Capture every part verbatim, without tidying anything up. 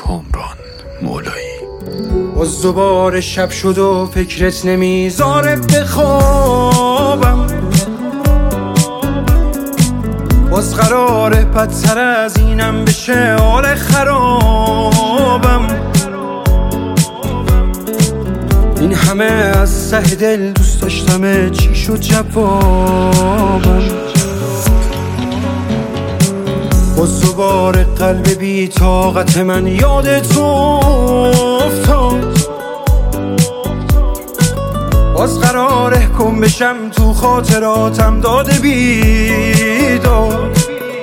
کامران مولایی. باز دوباره شب شد و فکرت نمیذاره بخوابم، باز قراره بدتر از اینم بشه حال خرابم. این همه از ته دل دوست داشتم، چی شد جوابم؟ باز دوباره قلب بی طاقت من یاد تو افتاد، باز قراره گم بشم تو خاطراتم داده بیداد.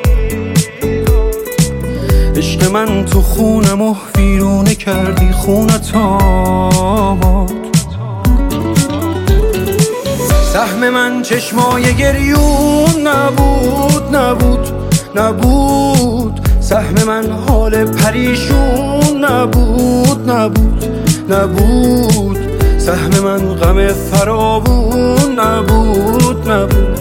عشق من تو خونم و ویرونه کردی خونت آباد. سهم من چشمای گریون نبود نبود نبود، سهم من حال پریشون نبود نبود نبود، سهم من غم فراوون نبود نبود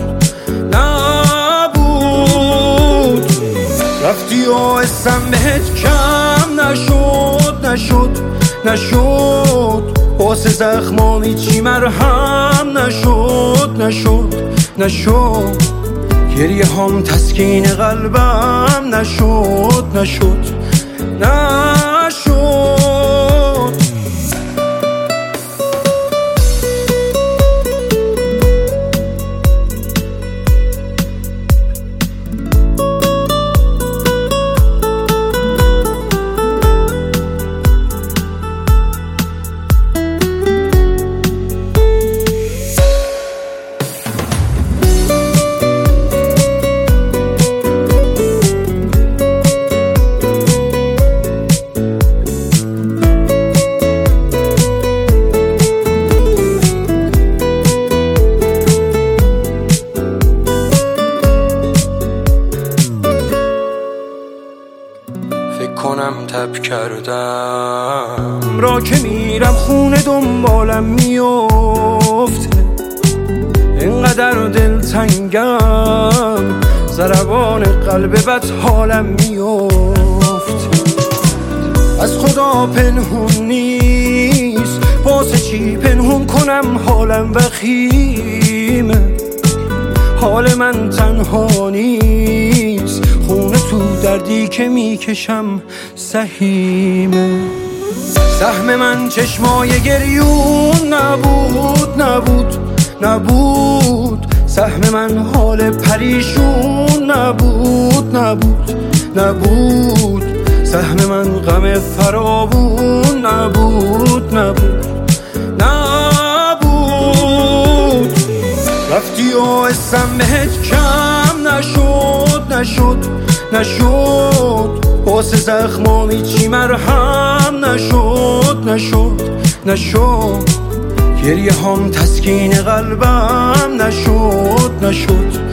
نبود. رفتی و اسم بهت کم نشد نشد نشد، واسه زخمامی چی مرهم نشد نشد نشد، گریه هم تسکین قلبم نشد نشد نشد. کنم تب کردم را که میرم خونه دنبالم میفته، اینقدر دلتنگم ضربان قلب بد حالم میفته. از خدا پنهون نیست، واسه چی پنهون کنم حالم وخیمه، حال من تنها نیست، خونه تو دردی که میکشم سهیمه. سهم من چشمای گریون نبود نبود نبود، سهم من حال پریشون نبود نبود نبود، سهم من غم فراوون نبود نبود نبود. رفتی و اسم بهت کم نشد نشد نشد، واسه زخمامی چی مرهم نشد نشد نشد، گریه هم تسکین قلبم نشد نشد